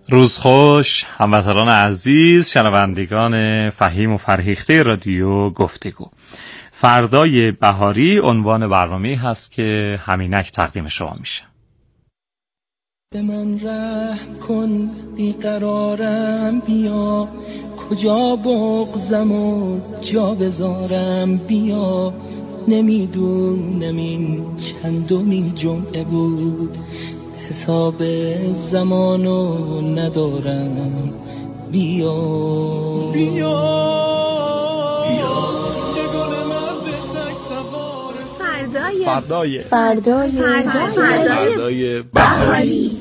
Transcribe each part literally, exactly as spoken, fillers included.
روز خوش هموطنان عزیز، شنوندگان فهیم و فرهیخته رادیو گفتگو. فردای بهاری عنوان برنامه هست که همینک تقدیم شما میشه. به من رحم کن بیقرارم، بیا کجا بغضم و جا بذارم، بیا نمیدونم این چندمین جمعه بود، حساب زمانو ندارم، بیا بیا بیا فردای فردای فردای فردای بهاری.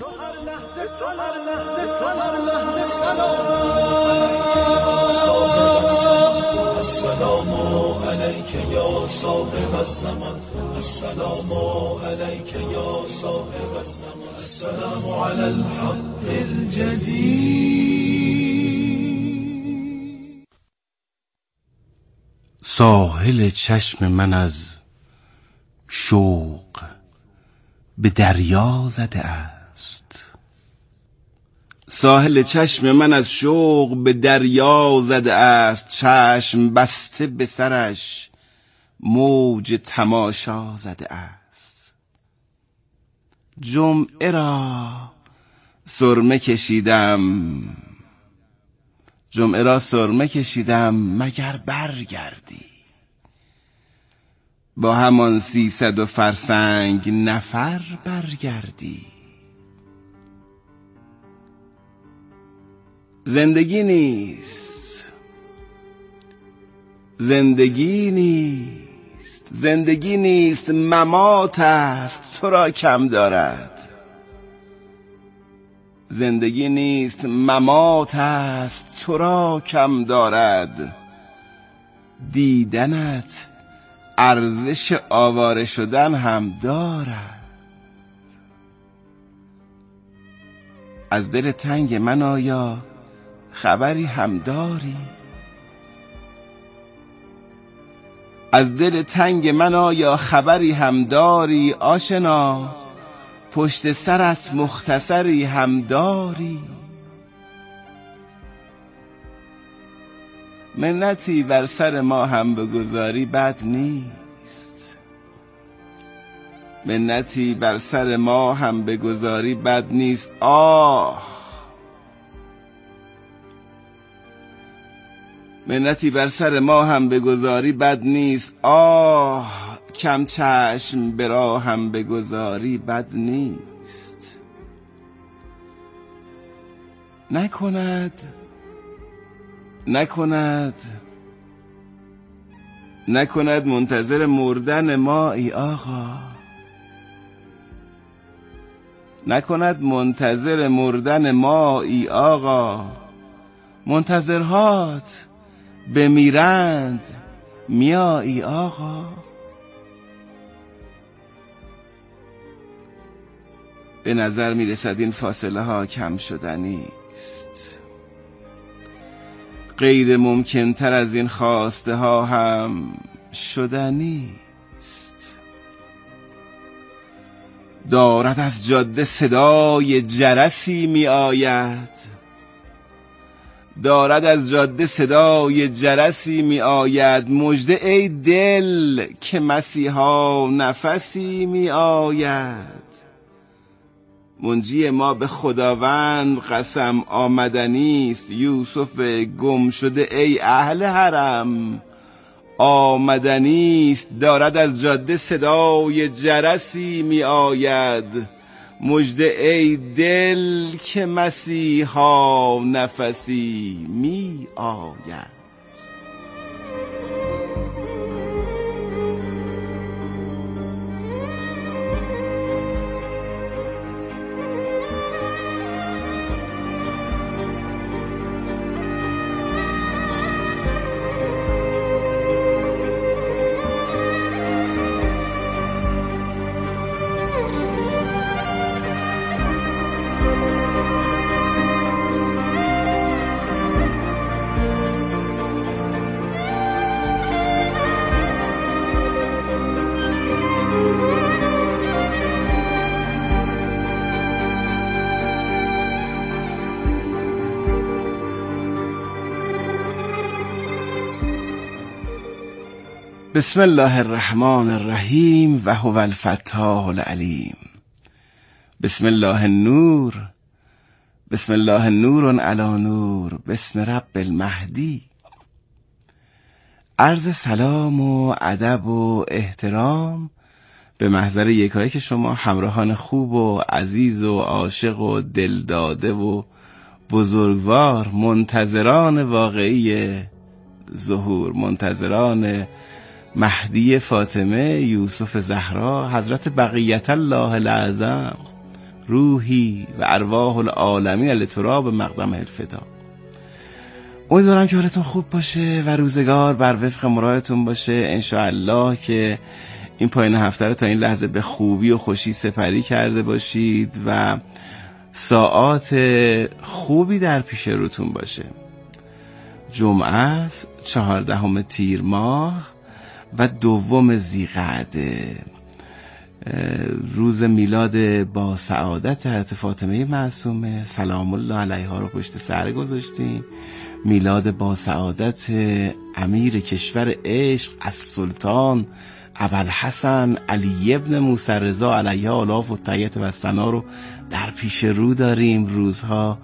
السلام علیک یا صاحب الزمان، السلام علیک یا صاحب الزمان، السلام علی الحق الجدید. ساحل چشم من از شوق به دریا زده است، ساحل چشم من از شوق به دریا زده است، چشم بسته به سرش موج تماشا زده است. جمعه را سرمه کشیدم، جمعه را سرمه کشیدم مگر برگردی، با همان سیصد و فرسنگ نفر برگردی. زندگی نیست، زندگی نیست، زندگی نیست، ممات است تو را کم دارد. زندگی نیست، ممات است تو را کم دارد. دیدنت ارزش آواره شدن هم دارد. از دل تنگ من آیا خبری هم داری؟ از دل تنگ من آیا خبری هم داری؟ آشنا پشت سرت مختصری هم داری؟ منتی بر سر ما هم بگذاری بد نیست، منتی بر سر ما هم بگذاری بد نیست. آه منتی بر سر ما هم بگذاری بد نیست. آه کم چشم به راه هم بگذاری بد نیست. نکند نکند نکند منتظر مردن ما ای آقا، نکند منتظر مردن ما ای آقا. منتظرهات بمیرند میایی آقا. به نظر میرسد این فاصله ها کم شدنی است، غیر ممکن تر از این خواسته ها هم شدنی است. دارد از جاده صدای جرسی می آید، دارد از جاده صدای جرسی می آید. مژده ای دل که مسیحا نفسی می آید. منجی ما به خداوند قسم آمدنی است، یوسف گم شده ای اهل حرم آمدنی است. دارد از جاده صدای جرسی می آید. مژده ای دل که مسیحا نفسی می آید. بسم الله الرحمن الرحیم و هو الفتاح العلیم. بسم الله النور، بسم الله نور علی نور، بسم رب المهدی. عرض سلام و ادب و احترام به محضر یکایی که شما همراهان خوب و عزیز و عاشق و دلداده و بزرگوار، منتظران واقعی ظهور، منتظران مهدی فاطمه یوسف زهرا حضرت بقیت الله الاعظم روحی و ارواح العالمین لتراب مقدم الفدا. امیدوارم که حالتون خوب باشه و روزگار بر وفق مرادتون باشه انشاءالله، که این پایان هفته رو تا این لحظه به خوبی و خوشی سپری کرده باشید و ساعات خوبی در پیش روتون باشه. جمعه است، چهاردهم تیر ماه و دوم ذیقعده، روز میلاد با سعادت حضرت فاطمه معصومه سلام الله علیها رو پشت سر گذاشتیم. میلاد با سعادت امیر کشور عشق از سلطان ابوالحسن علی ابن موسی رضا علیه آلاف و تیت و ثنا رو در پیش رو داریم. روزها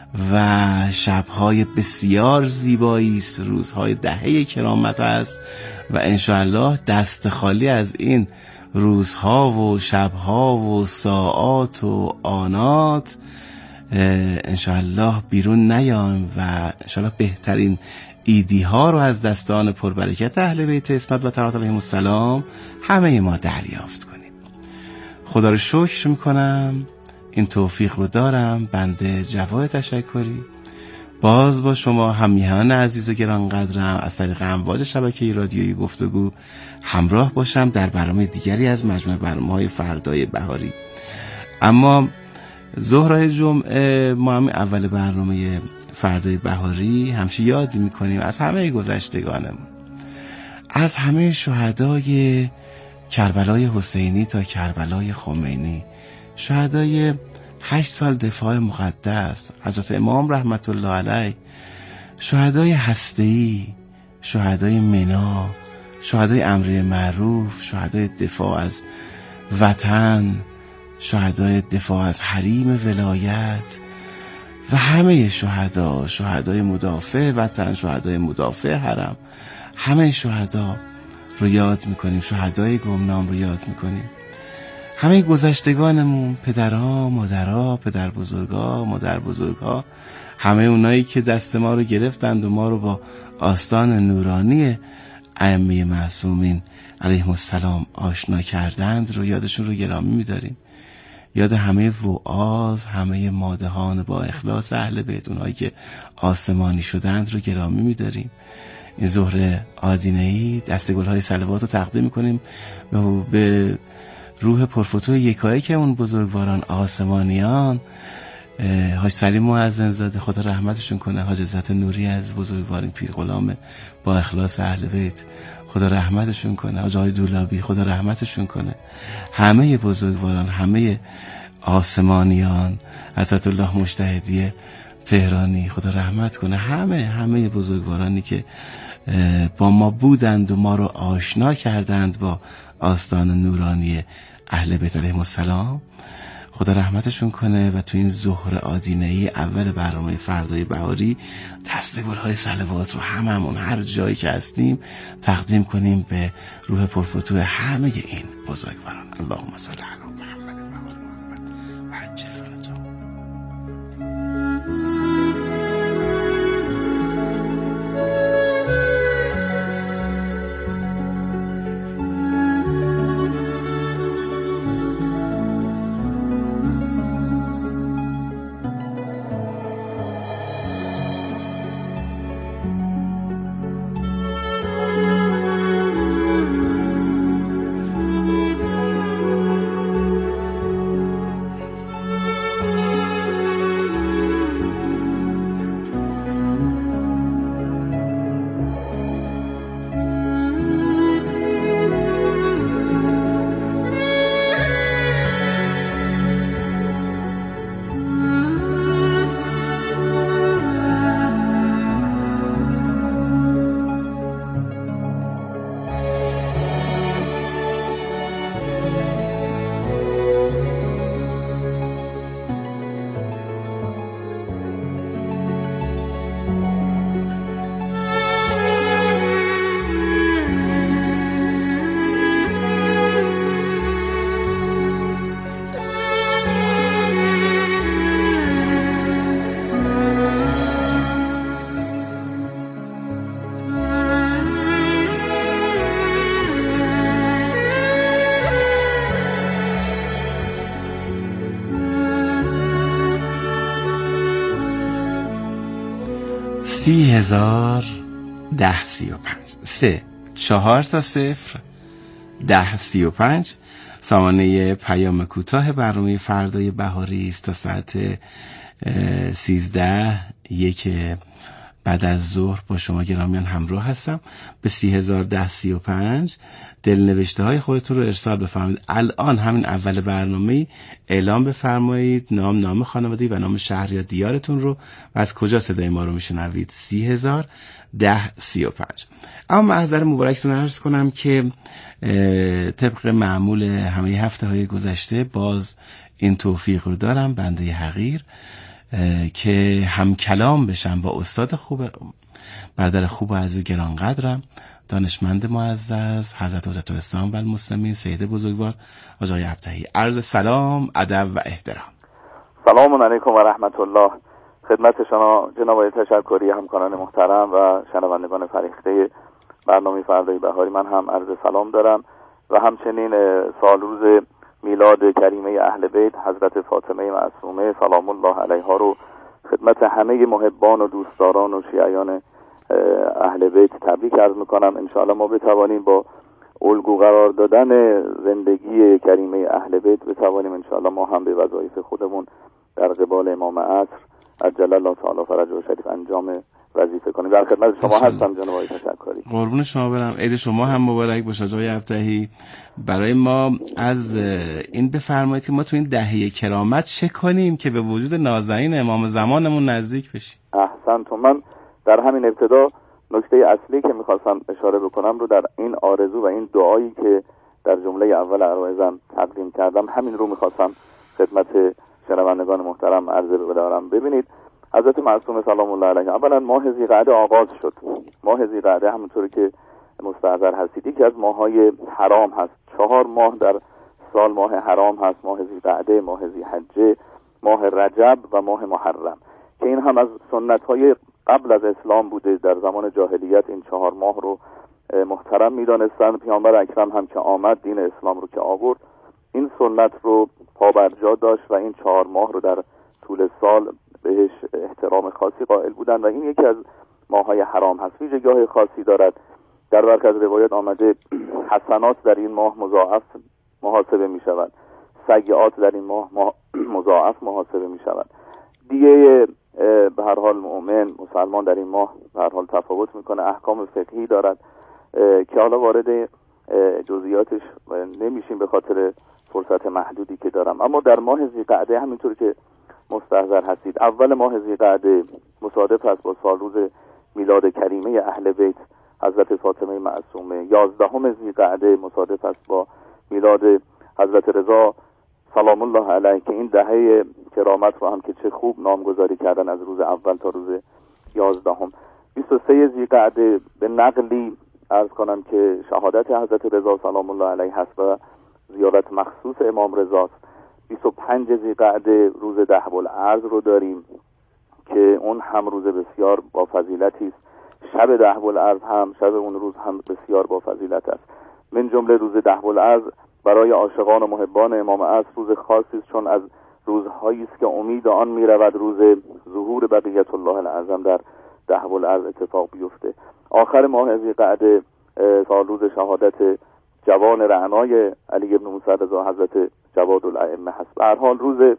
و شبهای بسیار زیبایی است، روزهای دهه کرامت است و انشاءالله دست خالی از این روزها و شبها و ساعات و آنات انشاءالله بیرون نیایم و انشاءالله بهترین ایدی ها رو از دستان پربرکت اهل بیت اسمت و طهارت علیهم السلام همه ما دریافت کنیم. خدا رو شکر میکنم این توفیق رو دارم. بنده جواد تشکری باز با شما همیهنان عزیز و گرانقدرم از طریق امواج شبکه رادیویی گفتگو همراه باشم در برنامه دیگری از مجموعه برنامه‌های فردای بهاری. اما ظهرهای جمعه ما هم اول برنامه فردای بهاری همیشه یادی میکنیم از همه گذشتگانمون، از همه شهدای کربلای حسینی تا کربلای خمینی، شهدای هشت سال دفاع مقدس حضرت امام رحمت الله علیه، شهدای هسته‌ای، شهدای منا، شهدای امر معروف، شهدای دفاع از وطن، شهدای دفاع از حریم ولایت و همه شهدا، شهدای مدافع وطن، شهدای مدافع حرم، همه شهدا رو یاد میکنیم، شهدای گمنام رو یاد میکنیم. همه گذشتگانمون، پدرها، مادرها، پدر بزرگا، مادر بزرگا، همه اونایی که دست ما رو گرفتند و ما رو با آستان نورانی ائمه معصومین علیهم السلام آشنا کردند رو یادشون رو گرامی می‌داریم. یاد همه وعاظ، همه مادهان با اخلاص اهل بیت، اونایی که آسمانی شدند رو گرامی می‌داریم. این ظهر آدینه‌ای دست گل‌های صلوات رو تقدیم می‌کنیم به روح پرفتوح یکایک اون بزرگواران آسمانیان، حاج سلیم معظم زاده خدا رحمتشون کنه، حاج عزت نوری از بزرگوارین پیر غلام با اخلاص اهل بیت خدا رحمتشون کنه، حاج آقای دولابی خدا رحمتشون کنه، همه بزرگواران، همه آسمانیان، عطیت الله مجتهدی تهرانی خدا رحمت کنه، همه همه بزرگوارانی که با ما بودند و ما رو آشنا کردند با آستان نورانی اهل بیت علیهم السلام خدا رحمتشون کنه و تو این ظهر آدینه‌ای اول برنامه فردای بهاری دست گل‌های صلوات رو هممون هر جایی که هستیم تقدیم کنیم به روح پرفتوح همه این بزرگواران. اللهم صل علی محمد و آل محمد و عجل فرجهم. سی هزار ده سی و پنج. سه چهار تا صفر ده سی و پنج سامانه پیام کوتاه برنامه فردای بهاری است تا ساعت سیزده یک بعد از ظهر با شما گرامیان همراه هستم. به سی هزار ده سی و پنج دلنوشته های خودتون رو ارسال بفرمایید. الان همین اول برنامه اعلام بفرمایید نام، نام خانوادگی و نام شهر یا دیارتون رو و از کجا صدای ما رو میشنوید. سی هزار ده سی و پنج. اما محضر مبارکتون عرض کنم که طبق معمول همه هفته های گذشته باز این توفیق رو دارم بنده حقیر که هم کلام بشم با استاد خوب، برادر خوب و عزیز گرانقدرم، دانشمند معزز حضرت حجت الاسلام و المسلمین سید بزرگوار آقای ابطحی. عرض سلام، ادب و احترام. سلام علیکم و رحمت الله. خدمت شما جناب تشکری، همکاران محترم و شنوندگان فریخته برنامه فردای بهاری، من هم عرض سلام دارم و همچنین سال روز میلاد کریمه اهل بیت حضرت فاطمه معصومه سلام الله علیها رو خدمت همه محبان و دوستداران و شیعیان اهل بیت تبریک عرض میکنم. انشاءالله ما بتوانیم با الگو قرار دادن زندگی کریمه اهل بیت بتوانیم انشاءالله ما هم به وظایف خودمون در قبال امام عصر عجل الله تعالی فرجه و شریف انجام وظیفه کنیم. در خدمت شما هستم جناب آقای تشکری. قربون شما برم. عید شما هم مبارک باشه آقای ابطحی. برای ما از این بفرمایید که ما تو این دهه کرامت چه کنیم که به وجود نازنین امام زمانمون نزدیک بشیم. احسنتم. من در همین ابتدا نکته اصلی که میخواستم اشاره بکنم رو در این آرزو و این دعایی که در جمله اول عرایزم تقدیم کردم همین رو میخواستم خدمت شنوندگان محترم عرضه بدارم. ببینید حضرت معصومه سلام الله علیها اولا ماه ذی‌قعده آغاز شد. ماه ذی‌قعده همونطوری که مستحضر هستید یکی از ماه‌های حرام هست. چهار ماه در سال ماه حرام هست: ماه ذی‌قعده، ماه ذی‌حجه، ماه رجب و ماه محرم، که این هم از سنت‌های قبل از اسلام بوده. در زمان جاهلیت این چهار ماه رو محترم می‌دانستند. پیامبر اکرم هم که آمد دین اسلام رو که آورد این سنت رو پابرجا داشت و این چهار ماه رو در طول سال بهش احترام خاصی قائل بودن و این یکی از ماه‌های حرام هست. ویژگی‌های خاصی دارد. در برخی از روایات آمده حسنات در این ماه مضاعف محاسبه می‌شود، سیئات در این ماه مضاعف محاسبه می‌شود. دیگه به هر حال مؤمن مسلمان در این ماه به هر حال تفاوت می‌کنه، احکام فقهی دارد که حالا وارد جزئیاتش نمیشیم به خاطر فرصت محدودی که دارم. اما در ماه ذی‌قعده همینطور که مستحضر هستید اول ماه ذی‌قعده مصادف است با سال روز میلاد کریمه اهل بیت حضرت فاطمه معصومه. یازدهم ذی‌قعده مصادف است با میلاد حضرت رضا سلام الله علیه که این دهه کرامت رو هم که چه خوب نامگذاری کردن از روز اول تا روز یازدهم. بیست و سه ذی‌قعده به نقلی عرض کنم که شهادت حضرت رضا سلام الله علیه هست و زیارت مخصوص امام رضاست. بیست و پنج ذی‌قعده روز دهب الارض رو داریم که اون هم روز بسیار با فضیلتی است. شب دهب الارض هم شب اون روز هم بسیار با فضیلت است. من جمله روز دهب الارض برای عاشقان و محبان امام عصر روز خاصی است، چون از روزهایی است که امید آن می‌رود روز ظهور بقیت الله العظم در دهب الارض اتفاق بیفته. آخر ماه ذی‌قعده سال روز شهادت جوان رعنای علی بن موسی رضا حضرت جواد الائمه هست. به هر حال روز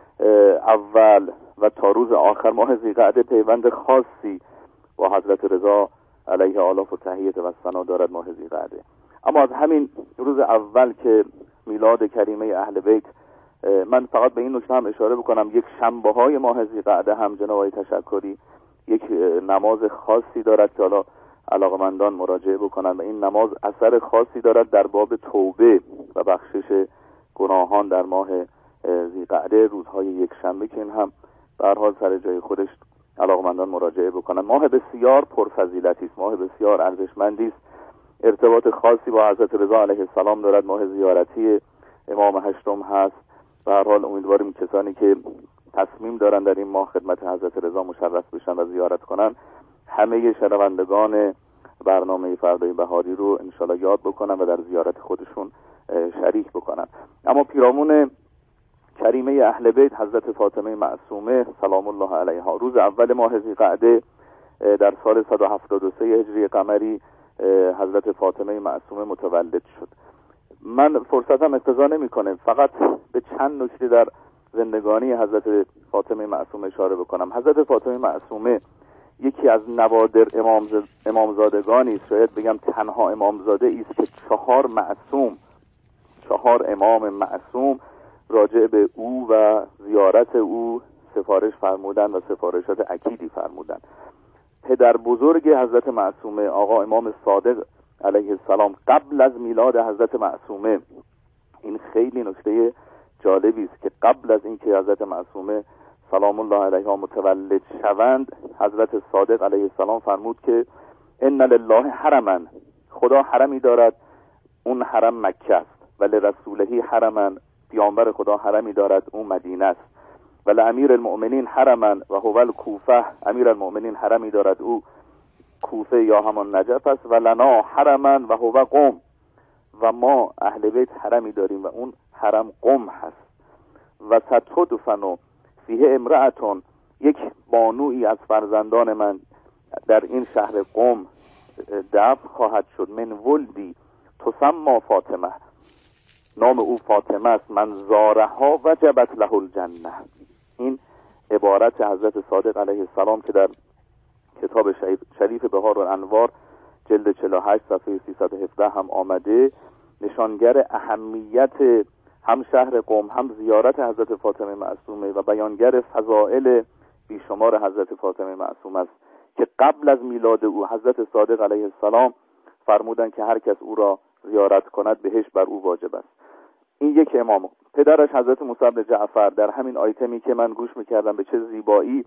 اول و تا روز آخر ماه ذی‌قعده پیوند خاصی با حضرت رضا علیه آلاف و تحیت و ثنا دارد ماه ذی‌قعده. اما از همین روز اول که میلاد کریمه اهل بیت، من فقط به این نکته هم اشاره بکنم یک شنبه های ماه ذی‌قعده هم جناب آقای تشکری یک نماز خاصی دارد که حالا علاقمندان مراجعه بکنن و این نماز اثر خاصی دارد در باب توبه و بخشش گناهان در ماه ذی‌قعده روزهای یک شنبه که این هم به هر حال سر جای خودش علاقمندان مراجعه بکنن. ماه بسیار پرفضیلتی است، ماه بسیار ارزشمندی است، ارتباط خاصی با حضرت رضا علیه السلام دارد. ماه زیارتی امام هشتم هست. به هر حال امیدواریم کسانی که تصمیم دارن در این ماه خدمت حضرت رضا مشرف بشن و زیارت کنن همه شنوندگان برنامه فردای بهاری رو انشالله یاد بکنن و در زیارت خودشون شریک بکنن. اما پیرامون کریمه اهل بیت حضرت فاطمه معصومه سلام الله علیها روز اول ماه ذی‌قعده در سال صد و هفتاد و سه هجری قمری حضرت فاطمه معصومه متولد شد. من فرصتم اقتضا نمی‌کنه فقط به چند نکته در زندگانی حضرت فاطمه معصومه اشاره بکنم. حضرت فاطمه معصومه یکی از نوادر امامزاد... امامزادگانی است، شاید بگم تنها امامزاده است که چهار معصوم چهار امام معصوم راجع به او و زیارت او سفارش فرمودند و سفارشات اکیدی فرمودند. پدر بزرگ حضرت معصومه آقا امام صادق علیه السلام قبل از میلاد حضرت معصومه، این خیلی نکته جالبی است که قبل از اینکه حضرت معصومه سلام الله علیها متولد شوند، حضرت صادق علیه السلام فرمود که ان لله حرما، خدا حرمی دارد، اون حرم مکه است، ولی رسوله حرما، پیامبر خدا حرمی دارد، اون مدینه است، ولی امیر المؤمنین حرما و هو الکوفه، امیر المؤمنین حرمی دارد، او کوفه یا همان نجف است، و لنا حرما و هو قم، و ما اهل بیت حرمی داریم و اون حرم قم هست. و ستدفن فیه امرأتون، یک بانویی از فرزندان من در این شهر قم دفن خواهد شد، من ولدی تسمى فاطمه، نام او فاطمه است، من زارها وجبت له الجنه. این عبارت حضرت صادق علیه السلام که در کتاب شریف بهار الانوار جلد چهل و هشت صفحه سیصد و هفده هم آمده، نشانگر اهمیت هم شهر قم هم زیارت حضرت فاطمه معصومه و بیانگر فضائل بیشمار حضرت فاطمه معصومه است که قبل از میلاد او حضرت صادق علیه السلام فرمودند که هر کس او را زیارت کند بهشت بر او واجب است. این یک امام. پدرش حضرت موسی بن جعفر در همین آیتمی که من گوش میکردم به چه زیبایی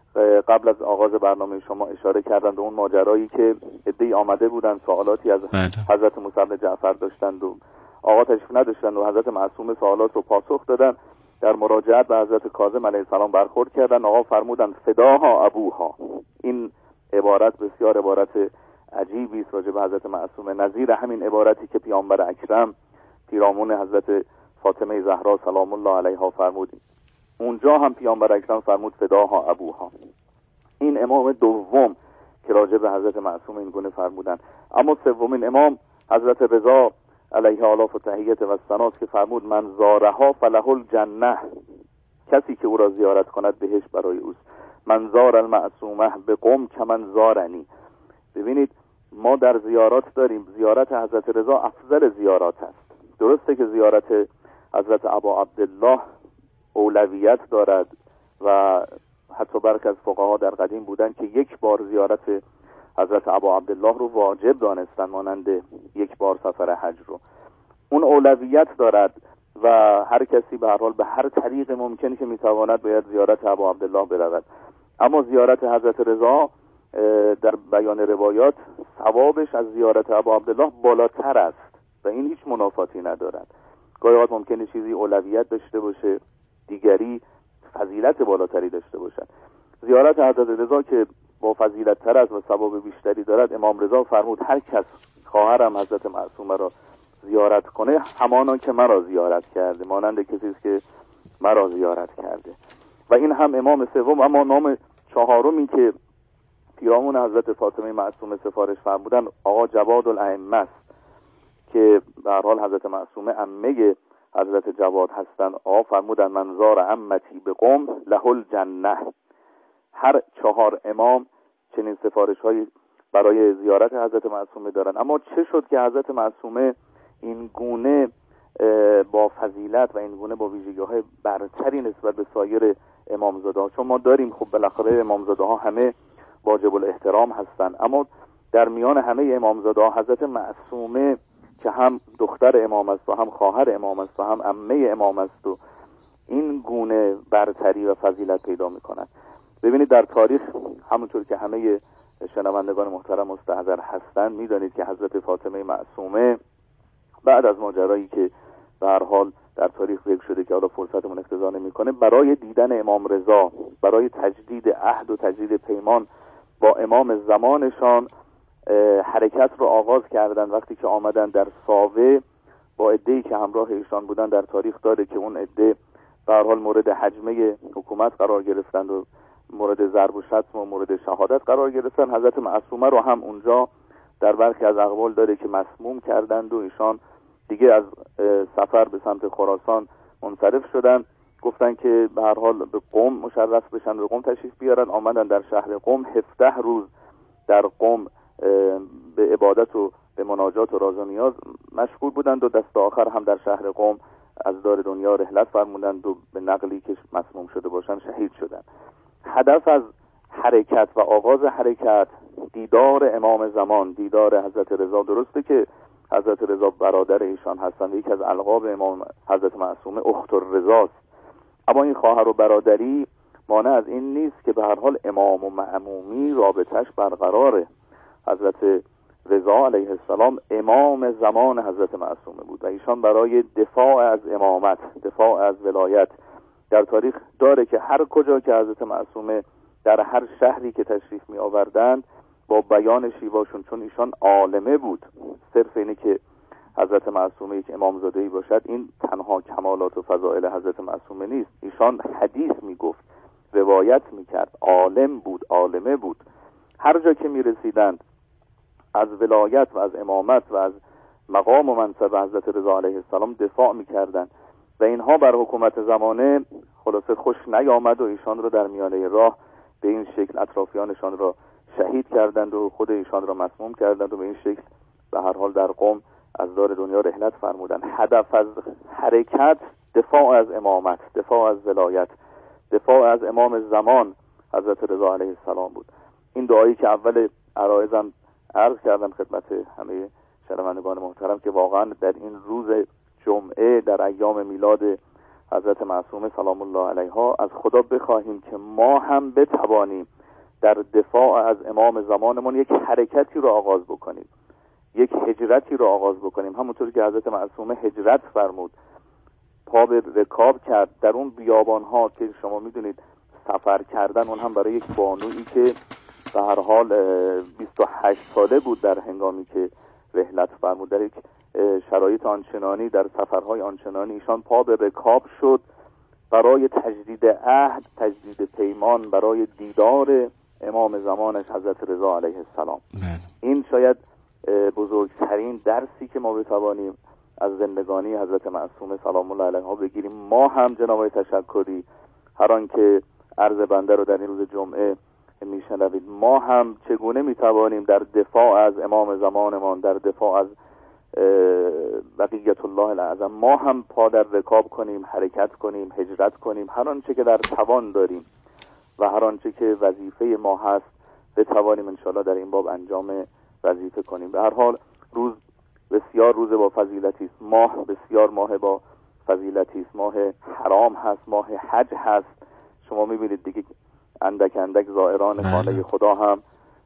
قبل از آغاز برنامه شما اشاره کردن به اون ماجرایی که عده‌ای آمده بودن سوالاتی از حضرت موسی بن جعفر داشتند و آقا تشریف نداشتند و حضرت معصومه سوالات رو پاسخ دادن. در مراجعت به حضرت کاظم علیه السلام برخورد کردن، آقا فرمودن فداها ابوها. این عبارت بسیار عبارت عجیبی است راجع به حضرت معصومه، نظیر همین عبارتی که پیامبر اکرم پیرامون حضرت فاطمه زهرا سلام الله علیها فرمود، اونجا هم پیامبر اکرم فرمود فداها ابوها. این امام دوم که راجع به حضرت معصومه این گونه فرمودن. اما سومین امام حضرت رضا علیه آلاف و تحیت و ثناست که فرمود من زارها فله الجنه، کسی که او را زیارت کند بهشت برای اوست. من زار المعصومه به قم که من زارنی. ببینید ما در زیارات داریم، زیارت حضرت رضا افضل زیارات است. درسته که زیارت حضرت ابا عبدالله اولویت دارد و حتی برخی از فقها در قدیم بودن که یک بار زیارت حضرت ابا عبدالله رو واجب دانستن مانند یک بار سفر حج رو. اون اولویت دارد و هر کسی به هر حال به هر طریق ممکنی که میتواند باید زیارت ابا عبدالله برود. اما زیارت حضرت رضا در بیان روایات ثوابش از زیارت ابا عبدالله بالاتر است و این هیچ منافاتی ندارد. گاهی اوقات ممکنه چیزی اولویت داشته باشه، دیگری فضیلت بالاتری داشته باشد. زیارت حضرت رضا که با فضیلت تر است و ثواب بیشتری دارد، امام رضا فرمود هر کس خواهرم حضرت معصومه را زیارت کنه همانا که مرا زیارت کرده، مانند کسی است که مرا زیارت کرده. و این هم امام سوم. اما نام چهارم این که پیرامون حضرت فاطمه معصومه سفارش فرمودن آقا جواد الائمه است که به هر حال حضرت معصومه عمه حضرت جواد هستند. آقا فرمودن من زار عمتی به قم له الجنه. هر چهار امام چنین سفارش هایی برای زیارت حضرت معصومه دارن. اما چه شد که حضرت معصومه این گونه با فضیلت و این گونه با ویژگی‌های برتری نسبت به سایر امامزاده ها؟ چون ما داریم خب بالاخره امامزاده ها همه واجب الاحترام هستند، اما در میان همه امامزاده ها حضرت معصومه که هم دختر امام است و هم خواهر امام است و هم عمه امام است و این گونه برتری و فضیلت پیدا می‌کند. ببینید در تاریخ همونطور که همه شنوندگان محترم مستحضر هستند میدانید که حضرت فاطمه معصومه بعد از ماجرایی که به هر حال در تاریخ ذکر شده که حالا فرصتمون اقتضا نمی‌کنه، برای دیدن امام رضا، برای تجدید عهد و تجدید پیمان با امام زمانشان حرکت رو آغاز کردن. وقتی که آمدن در ساوه با عده‌ای که همراه ایشان بودن، در تاریخ داره که اون عده به هر حال مورد حجمه حکومت قرار گرفتند و مورد ضرب و شتم و مورد شهادت قرار گرفتن. حضرت معصومه رو هم اونجا در برخی از اقوال داره که مسموم کردند و ایشان دیگه از سفر به سمت خراسان منصرف شدن. گفتن که به هر حال به قم مشرف بشن، به قم تشریف بیارن. آمدن در شهر قم، هفده روز در قم به عبادت و به مناجات و راز و نیاز مشغول بودند و دست آخر هم در شهر قم از دار دنیا رحلت فرمودند و به نقلی که مسموم شده باشند شهید شدند. هدف از حرکت و آغاز حرکت دیدار امام زمان، دیدار حضرت رضا. درسته که حضرت رضا برادر ایشان هستند، یکی از القاب امام حضرت معصومه اخت الرضا است، اما این خواهر و برادری مانع از این نیست که به هر حال امام و معمومی رابطش برقراره. حضرت رضا علیه السلام امام زمان حضرت معصومه بود و ایشان برای دفاع از امامت، دفاع از ولایت در تاریخ داره که هر کجا که حضرت معصومه در هر شهری که تشریف می آوردند با بیان شیواشون، چون ایشان عالمه بود، صرف اینه که حضرت معصومه یک امامزاده‌ای باشد این تنها کمالات و فضائل حضرت معصومه نیست. ایشان حدیث می گفت، روایت می کرد، عالم بود، عالمه بود. هر جا که می رسیدند از ولایت و از امامت و از مقام و منصب حضرت رضا علیه السلام دفاع می کردند و اینها بر حکومت زمانه خلاصه خوش نیامد و ایشان را در میانه راه به این شکل اطرافیانشان را شهید کردند و خود ایشان را مسموم کردند و به این شکل به هر حال در قم از دار دنیا رحلت فرمودند. هدف از حرکت دفاع از امامت، دفاع از ولایت، دفاع از امام زمان حضرت رضا علیه السلام بود. این دعایی که اول عرایزم عرض کردم خدمت همه شنوندگان محترم که واقعا در این روز جمعه در ایام میلاد حضرت معصومه سلام الله علیها از خدا بخواهیم که ما هم بتوانیم در دفاع از امام زمانمون یک حرکتی رو آغاز بکنیم، یک هجرتی رو آغاز بکنیم. همونطور که حضرت معصومه هجرت فرمود، پا به رکاب کرد در اون بیابانها که شما میدونید سفر کردن، اون هم برای یک بانویی که به هر حال بیست و هشت ساله بود در هنگامی که رحلت فرمود، در یک شرایط آنچنانی، در سفرهای آنچنانی ایشان پا به رکاب شد برای تجدید عهد، تجدید پیمان، برای دیدار امام زمانش حضرت رضا علیه السلام. این شاید بزرگترین درسی که ما بتوانیم از زندگانی حضرت معصومه سلام الله علیها بگیریم. ما هم جناب تشکری هر آن که عرض بنده رو در این روز جمعه میشنوید، ما هم چگونه میتوانیم در دفاع از امام زمانمان، در دفاع از بقیت الله الاعظم، ما هم پا در رکاب کنیم، حرکت کنیم، هجرت کنیم، هر آنچه که در توان داریم و هر آنچه که وظیفه ما هست بتوانیم انشاءالله در این باب انجام وظیفه کنیم. به هر حال روز بسیار روز با فضیلتی است، ماه بسیار ماه با فضیلتی است، ماه حرام هست، ماه حج هست. شما میبینید دیگه اندک اندک زائران خانه خدا هم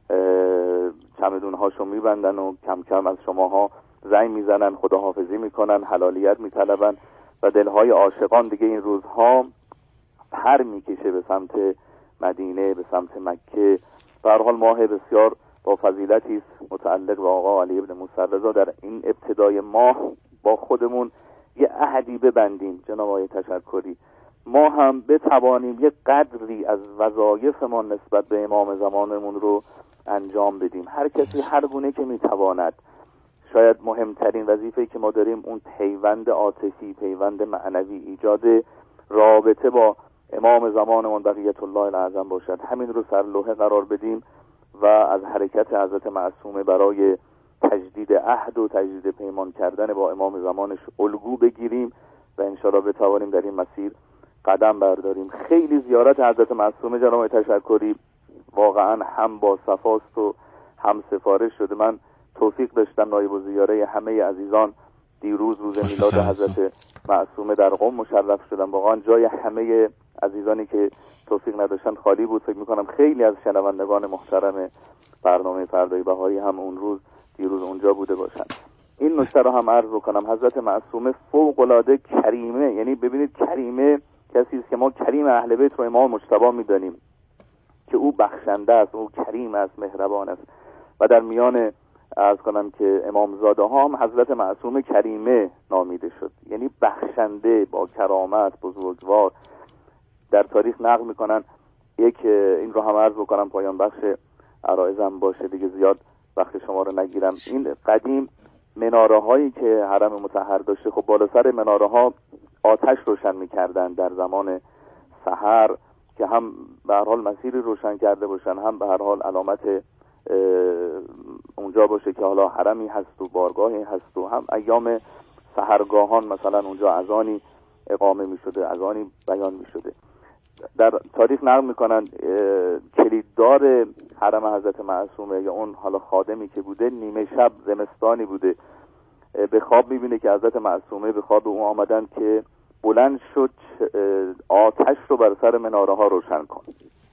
چمدونهاشو میبندن و کم کم از شماها زنگ میزنن، خداحافظی میکنن، حلالیت میطلبن و دلهای عاشقان دیگه این روزها پر میکشه به سمت مدینه، به سمت مکه. به هر حال ماه بسیار با فضیلتی است متعلق به آقا علی ابن موسی رضا. در این ابتدای ماه با خودمون یه عهدی ببندیم جناب آقای تشکری، ما هم بتوانیم یک قدری از وظایفمان نسبت به امام زمانمون رو انجام بدیم. هر کسی هر گونه که میتواند. شاید مهمترین وظیفه‌ای که ما داریم اون پیوند عاطفی، پیوند معنوی، ایجاد رابطه با امام زمانمون بقیت الله الاعظم باشد. همین رو سرلوحه قرار بدیم و از حرکت حضرت معصومه برای تجدید عهد و تجدید پیمان کردن با امام زمانش الگو بگیریم و انشاءالله بتوانیم در این مسیر قدم برداریم. خیلی زیارت حضرت معصومه جناب تشکری واقعا هم با صفاست و هم سفارش شده. من توفیق داشتم نایب الزیاره همه عزیزان دیروز روز میلاد حضرت معصومه در قم مشرف شدم. واقعا جای همه عزیزانی که توفیق نداشتن خالی بود. فکر میکنم خیلی از شنوندگان محترم برنامه فردای بهاری هم اون روز دیروز اونجا بوده باشند. این نکته رو هم عرض بکنم، حضرت معصومه فوق العاده کریمه، یعنی ببینید کریمه کسی است که ما کریم اهل بیت رو امام مجتبی میدانیم که او بخشنده است، او کریم است، مهربان است و در میان عرض کنم که امامزاده ها هم حضرت معصومه کریمه نامیده شد، یعنی بخشنده، با کرامت، بزرگوار. در تاریخ نقل میکنن یک این رو هم عرض بکنم پایان بخش عرایزم باشه دیگه، زیاد وقت شما رو نگیرم. این قدیم مناره هایی که حرم مطهر داشته، خب بالا سر مناره ها آتش روشن میکردن در زمان سحر که هم به هر حال مسیری روشن کرده باشن، هم به هر حال علامت اونجا باشه که حالا حرمی هست و بارگاهی هست، و هم ایام سحرگاهان مثلا اونجا اذانی اقامه می شده، اذانی بیان می شده. در تاریخ نقل میکنن کلیددار حرم حضرت معصومه یا اون حالا خادمی که بوده، نیمه شب زمستانی بوده، به خواب میبینه که حضرت معصومه به خواب اون آمدن که بلند شد آتش رو بر سر مناره ها روشن کن.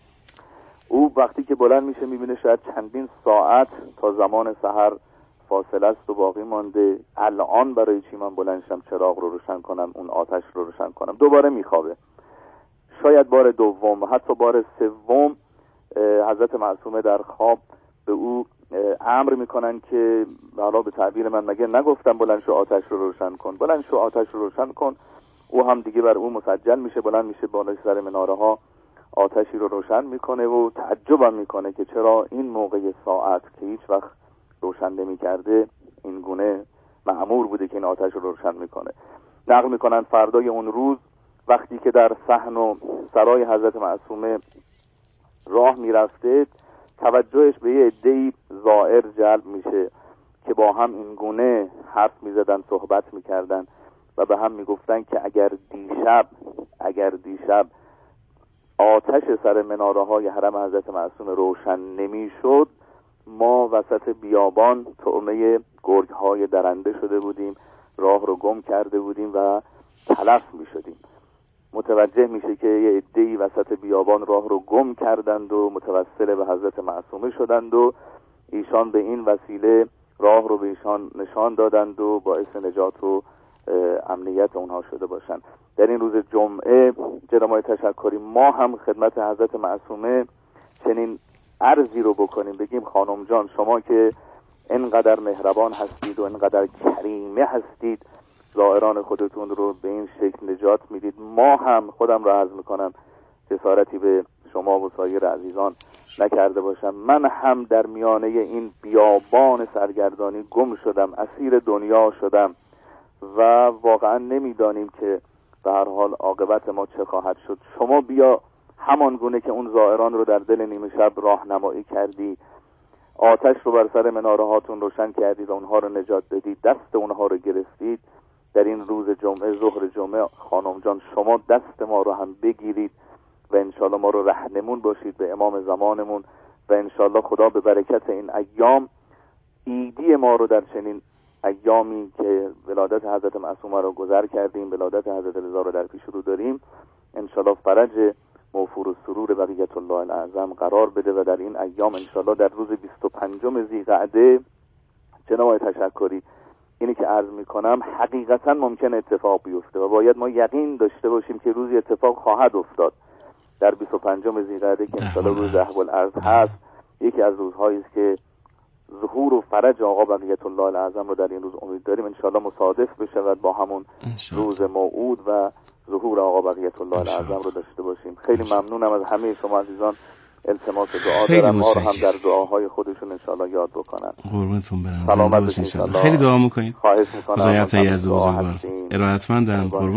او وقتی که بلند میشه میبینه شاید چندین ساعت تا زمان سحر فاصله است و باقی مانده. الان برای چی من بلند شم چراغ رو روشن کنم، اون آتش رو روشن کنم؟ دوباره میخوابه. شاید بار دوم و حتی بار سوم حضرت معصومه در خواب به او امر میکنن که حالا به تعبیر من مگه نگفتم بلند شو آتش رو روشن کن، بلند شو آتش رو روشن کن. او هم دیگه بر او مسجل میشه، بلند میشه بالای سر مناره ها آتشی رو روشن میکنه و تعجب هم میکنه که چرا این موقع ساعت که هیچ وقت روشن نمیکرده این گونه مأمور بوده که این آتش رو روشن میکنه. نقل میکنن فردای اون روز وقتی که در صحن و سرای حضرت معصومه راه میرفته، توجهش به یه عده‌ای زائر جلب میشه که با هم این گونه حرف میزدن، صحبت میکردن و به هم میگفتن که اگر دیشب اگر دیشب آتش سر مناره های حرم حضرت معصومه روشن نمیشد، ما وسط بیابان طعمه گرگ های درنده شده بودیم، راه رو گم کرده بودیم و تلف میشدیم. متوجه میشه که یه عده‌ای وسط بیابان راه رو گم کردند و متوسل به حضرت معصومه شدند و ایشان به این وسیله راه رو به ایشان نشان دادند و باعث نجات و امنیت اونها شده باشند. در این روز جمعه جناب تشکری ما هم خدمت حضرت معصومه چنین عرضی رو بکنیم، بگیم خانم جان شما که اینقدر مهربان هستید و اینقدر کریمه هستید، زائران خودتون رو به این شکل نجات میدید، ما هم خودم رو عرض میکنم جسارتی به شما و سایر عزیزان نکرده باشم، من هم در میانه این بیابان سرگردانی گم شدم، اسیر دنیا شدم و واقعا نمیدانیم که به هر حال عاقبت ما چه خواهد شد. شما بیا همان گونه که اون زائران رو در دل نیمه شب راهنمایی کردی، آتش رو بر سر مناره هاتون روشن کردید و اونها رو نجات دادید، دست اونها رو گرفتید. در این روز جمعه، ظهر جمعه، خانم جان شما دست ما رو هم بگیرید و انشالله ما رو رهنمون باشید به امام زمانمون و انشالله خدا به برکت این ایام عیدی ما رو در چنین ایامی که ولادت حضرت معصومه رو گذر کردیم، ولادت حضرت رضا رو در پیش رو داریم، انشالله فرج موفور و سرور بقیت الله الاعظم قرار بده و در این ایام انشالله در روز بیست و پنجم ذی‌قعده جناب تشکری اینی که عرض میکنم حقیقتا ممکن اتفاق بیفته و باید ما یقین داشته باشیم که روزی اتفاق خواهد افتاد در بیست و پنجم ذی‌قعده که انشالله روز احوال الارض هست. یکی از روزهایی است که ظهور و فرج آقا بقیت الله الاعظم رو در این روز امید داریم انشالله مصادف بشود با همون روز موعود و ظهور آقا بقیت الله الاعظم رو داشته باشیم. خیلی ممنونم از همه شما عزیزان، التماس دعا دارم ما رو هم در دعاهای خودشون انشالله یاد بکنن. قربونتون برم. سلامت باشید. خیلی دعا میکنید. خواهش میکنم. خدایت عز و جل ارادتمندم.